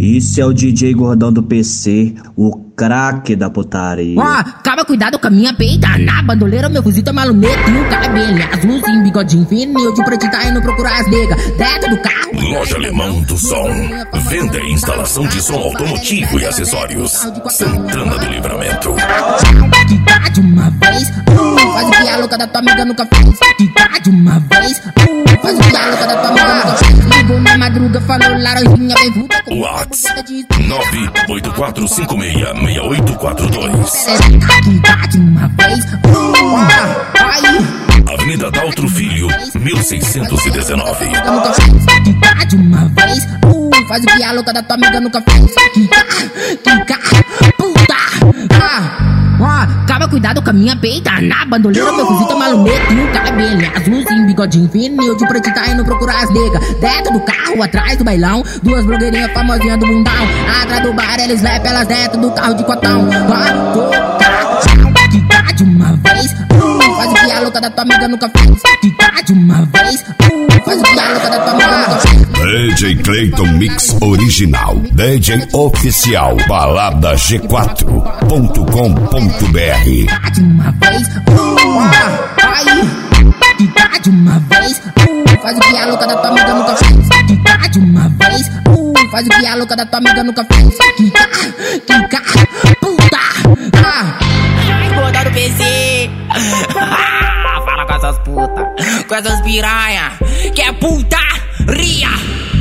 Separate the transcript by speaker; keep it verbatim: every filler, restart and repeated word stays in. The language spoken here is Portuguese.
Speaker 1: Isso é o D J Gordão do P C, o craque da putaria.
Speaker 2: Ó, oh, calma, cuidado com a minha peita. Na bandoleira, meu fuzil tá malumento. E o cabelo azulzinho, bigodinho fino. E eu de preto tá indo procurar as negas dentro do carro.
Speaker 3: Loja Alemão do Som. Venda e instalação de som automotivo e acessórios. Santana do Livramento.
Speaker 2: Quica de uma vez, uh, faz o que a louca da tua amiga nunca fez. Quica de uma vez, uh, faz o que a louca da tua amiga nunca fez. Ligou na madruga, falou laranjinha, bem puta.
Speaker 3: WhatsApp nove oito quatro cinco seis, seis oito quatro dois.
Speaker 2: Quica de uma vez, uh, aí.
Speaker 3: Avenida Daltro Filho, mil seiscentos e dezenove.
Speaker 2: Quica de uma vez, uh, faz o que a louca da tua amiga nunca fez. Quica, quica, puta, ah. Ó, calma, cuidado com a minha peita. Na bandoleira, meu fuzil tá malumento. E o cabelo azulzinho, bigodinho fino. E eu de preto tá indo procurar as negas dentro do carro, atrás do bailão. Duas blogueirinhas famosinhas do mundão. Atrás do bar, eles levam elas dentro do carro de cotão. Ó, toca, quica de uma vez, uh, faz o que a louca da tua amiga nunca fez. Quica de uma vez, uh, faz o que a louca da tua amiga nunca fez.
Speaker 3: D J Clayton Mix Original, D J Oficial, balada g quatro ponto com ponto b r.
Speaker 2: Quica de uma vez, uh, aí. Quica de uma vez, uh, faz o que a louca da tua amiga nunca fez. Quica de uma vez, uh, faz o que a louca da tua amiga nunca fez. Quica, quica, puta, ah.
Speaker 4: Gordão do P C. Fala com essas putas, com essas piranha, que é putaria.